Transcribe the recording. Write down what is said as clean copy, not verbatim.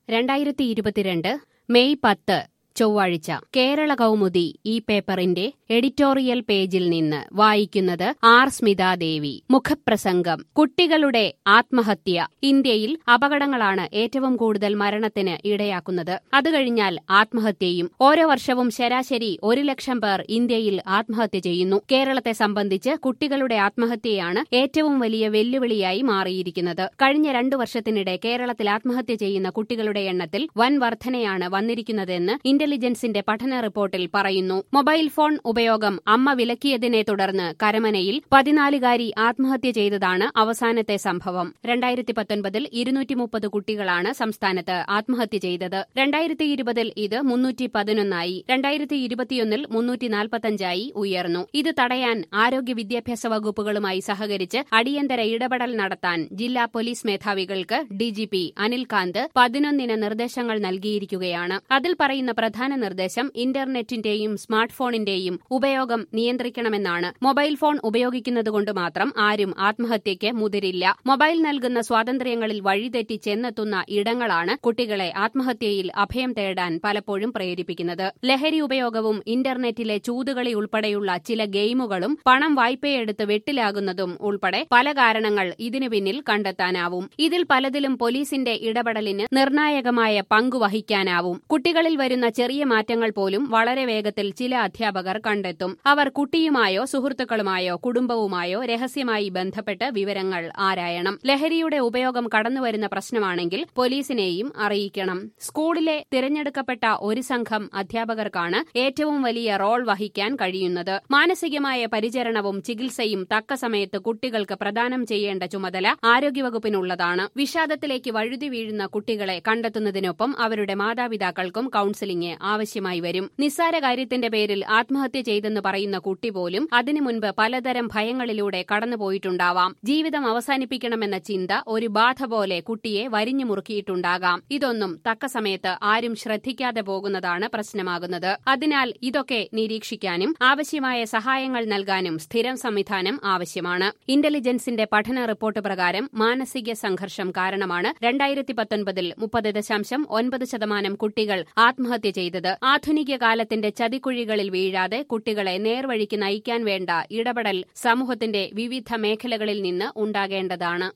2022 May 10 ചൊവ്വാഴ്ച കേരള കൗമുദി ഈ പേപ്പറിന്റെ എഡിറ്റോറിയൽ പേജിൽ നിന്ന് വായിക്കുന്നത് ആർ സ്മിതാദേവി. മുഖപ്രസംഗം. കുട്ടികളുടെ ആത്മഹത്യ. ഇന്ത്യയിൽ അപകടങ്ങളാണ് ഏറ്റവും കൂടുതൽ മരണത്തിന് ഇടയാക്കുന്നത്. അതുകഴിഞ്ഞാൽ ആത്മഹത്യയും. ഓരോ വർഷവും ശരാശരി 1,00,000 പേർ ഇന്ത്യയിൽ ആത്മഹത്യ ചെയ്യുന്നു. കേരളത്തെ സംബന്ധിച്ച് കുട്ടികളുടെ ആത്മഹത്യയാണ് ഏറ്റവും വലിയ വെല്ലുവിളിയായി മാറിയിരിക്കുന്നത്. കഴിഞ്ഞ 2 വർഷത്തിനിടെ കേരളത്തിൽ ആത്മഹത്യ ചെയ്യുന്ന കുട്ടികളുടെ എണ്ണത്തിൽ വൻ വർധനയാണ് വന്നിരിക്കുന്നതെന്ന് ഇന്റലിജൻസിന്റെ പഠന റിപ്പോർട്ടിൽ പറയുന്നു. മൊബൈൽ ഫോൺ ഉപയോഗം അമ്മ വിലക്കിയതിനെ തുടർന്ന് കരമനയിൽ 14-കാരി ആത്മഹത്യ ചെയ്തതാണ് അവസാനത്തെ സംഭവം. 2019 230 കുട്ടികളാണ് സംസ്ഥാനത്ത് ആത്മഹത്യ ചെയ്തത്. 2020 ഇത് 311 2021 345 ഉയർന്നു. ഇത് തടയാൻ ആരോഗ്യ വിദ്യാഭ്യാസ വകുപ്പുകളുമായി സഹകരിച്ച് അടിയന്തര ഇടപെടൽ നടത്താൻ ജില്ലാ പോലീസ് മേധാവികൾക്ക് ഡിജിപി അനിൽ കാന്ത് 11 നിർദ്ദേശങ്ങൾ നൽകിയിരിക്കുകയാണ്. അതിൽ പറയുന്ന പ്രധാന നിർദ്ദേശം ഇന്റർനെറ്റിന്റെയും സ്മാർട്ട് ഫോണിന്റെയും ഉപയോഗം നിയന്ത്രിക്കണമെന്നാണ്. മൊബൈൽ ഫോൺ ഉപയോഗിക്കുന്നതുകൊണ്ട് മാത്രം ആരും ആത്മഹത്യയ്ക്ക് മുതിരില്ല. മൊബൈൽ നൽകുന്ന സ്വാതന്ത്ര്യങ്ങളിൽ വഴിതെറ്റി ചെന്നെത്തുന്ന ഇടങ്ങളാണ് കുട്ടികളെ ആത്മഹത്യയിൽ അഭയം തേടാൻ പലപ്പോഴും പ്രേരിപ്പിക്കുന്നത്. ലഹരി ഉപയോഗവും ഇന്റർനെറ്റിലെ ചൂതുകളി ഉൾപ്പെടെയുള്ള ചില ഗെയിമുകളും പണം വായ്പയെടുത്ത് വെട്ടിലാകുന്നതും ഉൾപ്പെടെ പല കാരണങ്ങൾ ഇതിനു പിന്നിൽ കണ്ടെത്താനാവും. ഇതിൽ പലതിലും പോലീസിന്റെ ഇടപെടലിന് നിർണായകമായ പങ്കുവഹിക്കാനാവും. കുട്ടികളിൽ വരുന്ന ചെറിയ മാറ്റങ്ങൾ പോലും വളരെ വേഗത്തിൽ ചില അധ്യാപകർ കണ്ടെത്തും. അവർ കുട്ടിയുമായോ സുഹൃത്തുക്കളുമായോ കുടുംബവുമായോ രഹസ്യമായി ബന്ധപ്പെട്ട് വിവരങ്ങൾ ആരായണം. ലഹരിയുടെ ഉപയോഗം കടന്നുവരുന്ന പ്രശ്നമാണെങ്കിൽ പോലീസിനെയും അറിയിക്കണം. സ്കൂളിലെ തിരഞ്ഞെടുക്കപ്പെട്ട ഒരു സംഘം അധ്യാപകർക്കാണ് ഏറ്റവും വലിയ റോൾ വഹിക്കാൻ കഴിയുന്നത്. മാനസികമായ പരിചരണവും ചികിത്സയും തക്ക സമയത്ത് കുട്ടികൾക്ക് പ്രദാനം ചെയ്യേണ്ട ചുമതല ആരോഗ്യവകുപ്പിനുള്ളതാണ്. വിഷാദത്തിലേക്ക് വഴുതി വീഴുന്ന കുട്ടികളെ കണ്ടെത്തുന്നതിനൊപ്പം അവരുടെ മാതാപിതാക്കൾക്കും കൌൺസിലിംഗ് ആവശ്യമായി വരും. നിസ്സാര കാര്യത്തിന്റെ പേരിൽ ആത്മഹത്യ ചെയ്തെന്ന് പറയുന്ന കുട്ടി പോലും അതിനു മുൻപ് പലതരം ഭയങ്ങളിലൂടെ കടന്നുപോയിട്ടുണ്ടാവാം. ജീവിതം അവസാനിപ്പിക്കണമെന്ന ചിന്ത ഒരു ബാധ പോലെ കുട്ടിയെ വരിഞ്ഞു മുറുക്കിയിട്ടുണ്ടാകാം. ഇതൊന്നും തക്ക സമയത്ത് ആരും ശ്രദ്ധിക്കാതെ പോകുന്നതാണ് പ്രശ്നമാകുന്നത്. അതിനാൽ ഇതൊക്കെ നിരീക്ഷിക്കാനും ആവശ്യമായ സഹായങ്ങൾ നൽകാനും സ്ഥിരം സംവിധാനം ആവശ്യമാണ്. ഇന്റലിജൻസിന്റെ പഠന റിപ്പോർട്ട് പ്രകാരം മാനസിക സംഘർഷം കാരണമാണ് 2019 30.9% കുട്ടികൾ ആത്മഹത്യ ചെയ്തത്. ആധുനിക കാലത്തിന്റെ ചതിക്കുഴികളിൽ വീഴാതെ കുട്ടികളെ നേർവഴിക്ക് നയിക്കാൻ വേണ്ട ഇടപെടൽ സമൂഹത്തിന്റെ വിവിധ മേഖലകളിൽ നിന്ന് ഉണ്ടാകേണ്ടതാണ്.